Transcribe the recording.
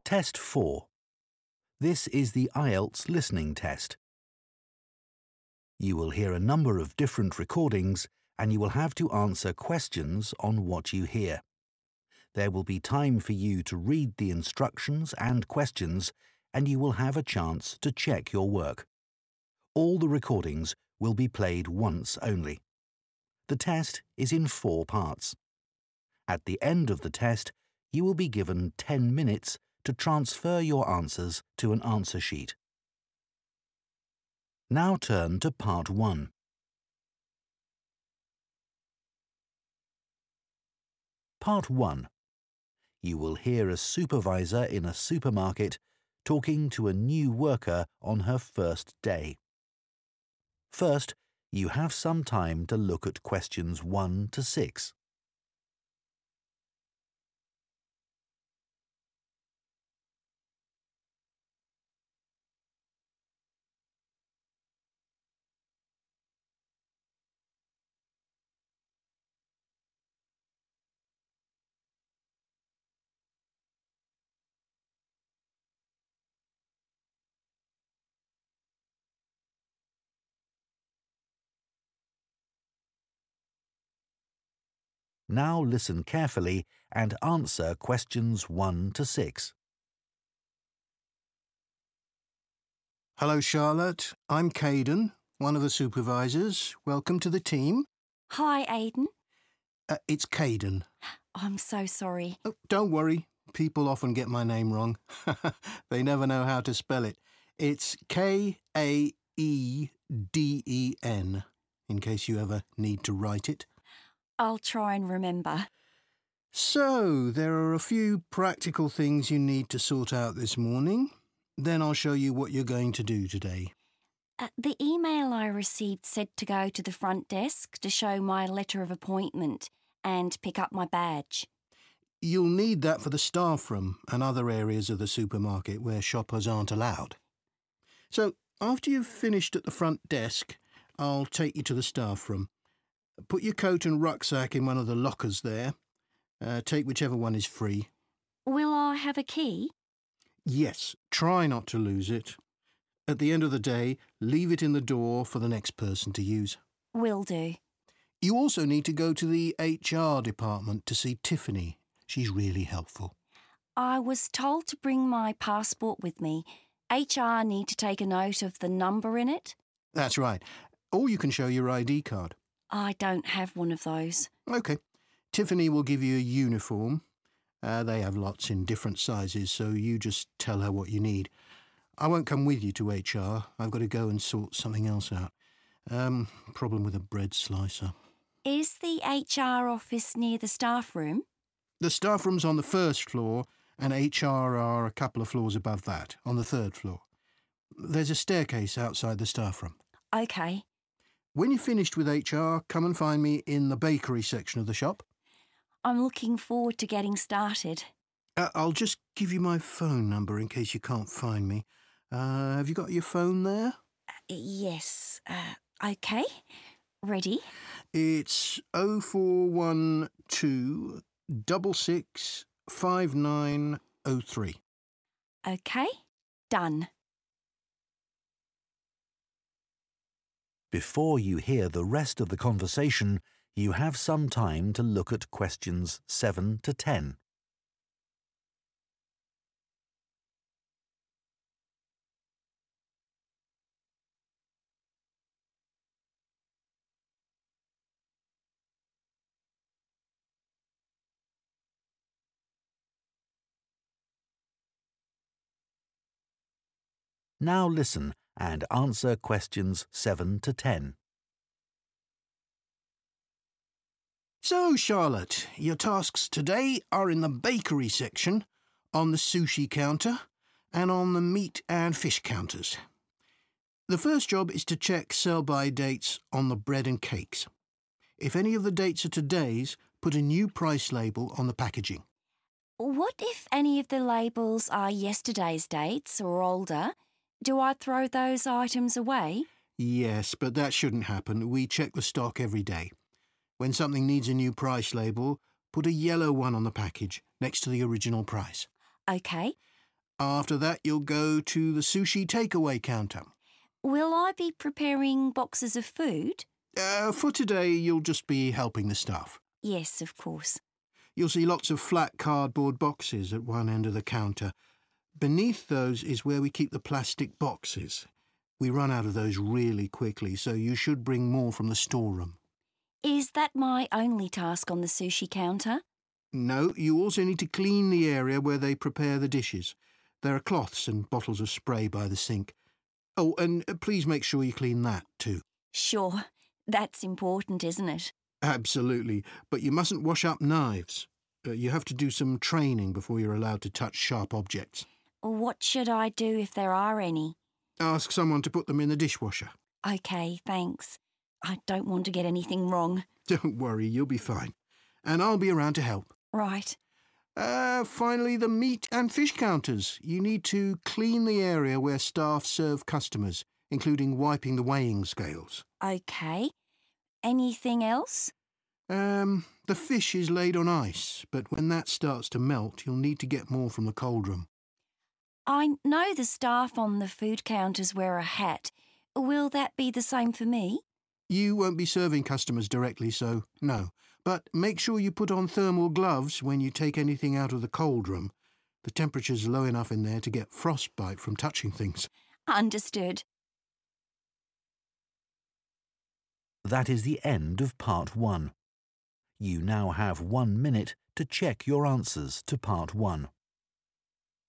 Test 4. This is the IELTS listening test. You will hear a number of different recordings and you will have to answer questions on what you hear. There will be time for you to read the instructions and questions and you will have a chance to check your work. All the recordings will be played once only. The test is in 4 parts. At the end of the test, you will be given 10 minutes to transfer your answers to an answer sheet. Now turn to Part 1. Part 1. You will hear a supervisor in a supermarket talking to a new worker on her first day. First, you have some time to look at questions 1 to 6. Now listen carefully and answer questions 1 to 6. Hello, Charlotte. I'm Caden, one of the supervisors. Welcome to the team. Hi, Aidan. It's Caden. I'm so sorry. Oh, don't worry. People often get my name wrong. They never know how to spell it. It's Kaeden, in case you ever need to write it. I'll try and remember. So, there are a few practical things you need to sort out this morning. Then I'll show you what you're going to do today. The email I received said to go to the front desk to show my letter of appointment and pick up my badge. You'll need that for the staff room and other areas of the supermarket where shoppers aren't allowed. So, after you've finished at the front desk, I'll take you to the staff room. Put your coat and rucksack in one of the lockers there. Take whichever one is free. Will I have a key? Yes, try not to lose it. At the end of the day, leave it in the door for the next person to use. Will do. You also need to go to the HR department to see Tiffany. She's really helpful. I was told to bring my passport with me. HR need to take a note of the number in it. That's right. Or you can show your ID card. I don't have one of those. OK. Tiffany will give you a uniform. They have lots in different sizes, so you just tell her what you need. I won't come with you to HR. I've got to go and sort something else out. Problem with a bread slicer. Is the HR office near the staff room? The staff room's on the 1st floor, and HR are a couple of floors above that, on the 3rd floor. There's a staircase outside the staff room. OK. When you're finished with HR, come and find me in the bakery section of the shop. I'm looking forward to getting started. I'll just give you my phone number in case you can't find me. Have you got your phone there? Yes. OK. Ready? It's 0412 66 5903. OK. Done. Before you hear the rest of the conversation, you have some time to look at questions 7 to 10. Now listen and answer questions 7 to 10. So, Charlotte, your tasks today are in the bakery section, on the sushi counter, and on the meat and fish counters. The first job is to check sell-by dates on the bread and cakes. If any of the dates are today's, put a new price label on the packaging. What if any of the labels are yesterday's dates or older? Do I throw those items away? Yes, but that shouldn't happen. We check the stock every day. When something needs a new price label, put a yellow one on the package next to the original price. OK. After that, you'll go to the sushi takeaway counter. Will I be preparing boxes of food? For today, you'll just be helping the staff. Yes, of course. You'll see lots of flat cardboard boxes at one end of the counter. Beneath those is where we keep the plastic boxes. We run out of those really quickly, so you should bring more from the storeroom. Is that my only task on the sushi counter? No, you also need to clean the area where they prepare the dishes. There are cloths and bottles of spray by the sink. Oh, and please make sure you clean that too. Sure. That's important, isn't it? Absolutely, but you mustn't wash up knives. You have to do some training before you're allowed to touch sharp objects. What should I do if there are any? Ask someone to put them in the dishwasher. OK, thanks. I don't want to get anything wrong. Don't worry, you'll be fine. And I'll be around to help. Right. Finally, the meat and fish counters. You need to clean the area where staff serve customers, including wiping the weighing scales. OK. Anything else? The fish is laid on ice, but when that starts to melt, you'll need to get more from the cold room. I know the staff on the food counters wear a hat. Will that be the same for me? You won't be serving customers directly, so no. But make sure you put on thermal gloves when you take anything out of the cold room. The temperature's low enough in there to get frostbite from touching things. Understood. That is the end of Part 1. You now have 1 minute to check your answers to Part 1.